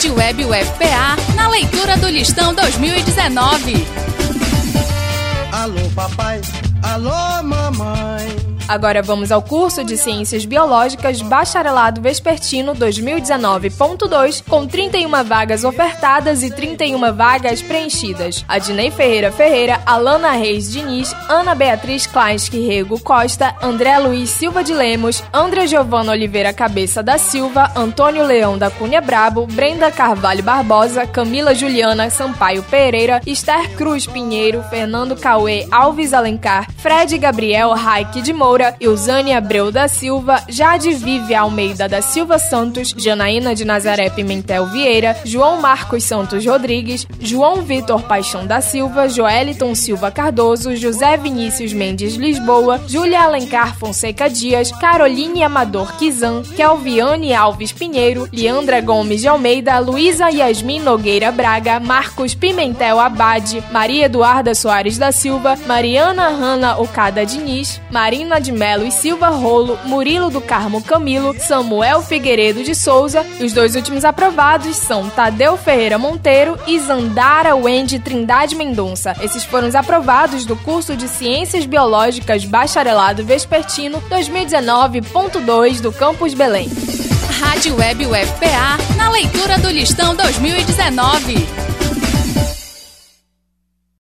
Rádio Web UFPA, na leitura do Listão 2019. Alô papai, alô mamãe. Agora vamos ao curso de Ciências Biológicas Bacharelado Vespertino 2019.2, com 31 vagas ofertadas e 31 vagas preenchidas. Adnei Ferreira, Alana Reis Diniz, Ana Beatriz Klainski Rego Costa, André Luiz Silva de Lemos, André Giovana Oliveira Cabeça da Silva, Antônio Leão da Cunha Brabo, Brenda Carvalho Barbosa, Camila Juliana Sampaio Pereira, Esther Cruz Pinheiro, Fernando Cauê Alves Alencar, Fred Gabriel Raik de Moura, Ilzane Abreu da Silva, Jade Vive Almeida da Silva Santos, Janaína de Nazaré Pimentel Vieira, João Marcos Santos Rodrigues, João Vitor Paixão da Silva, Joeliton Silva Cardoso, José Vinícius Mendes Lisboa, Júlia Alencar Fonseca Dias, Caroline Amador Kizan, Kelviane Alves Pinheiro, Leandra Gomes de Almeida, Luísa Yasmin Nogueira Braga, Marcos Pimentel Abade, Maria Eduarda Soares da Silva, Mariana Hanna Okada Diniz, Marina de Melo e Silva Rolo, Murilo do Carmo Camilo, Samuel Figueiredo de Souza, e os dois últimos aprovados são Tadeu Ferreira Monteiro e Zandara Wendy Trindade Mendonça. Esses foram os aprovados do curso de Ciências Biológicas Bacharelado Vespertino 2019.2 do Campus Belém. Rádio Web UFPA, na leitura do Listão 2019.